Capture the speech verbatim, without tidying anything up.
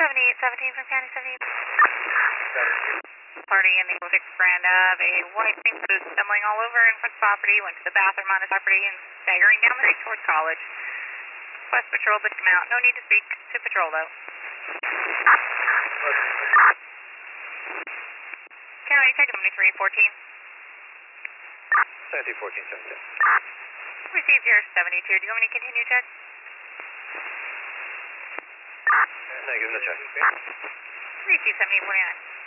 seventy-eight seventeen from County seventy-eight. Party in the six Grand Ave, a white thing was stumbling all over in front of property, went to the bathroom on his property and staggering down the street towards college. Quest Patrol to come out. No need to speak to patrol though. County, take seventy-three fourteen. seventy-three fourteen, seventy-two. Received your seventy-two. Do you want me to continue check? Negative, no check. Received seventy forty-nine.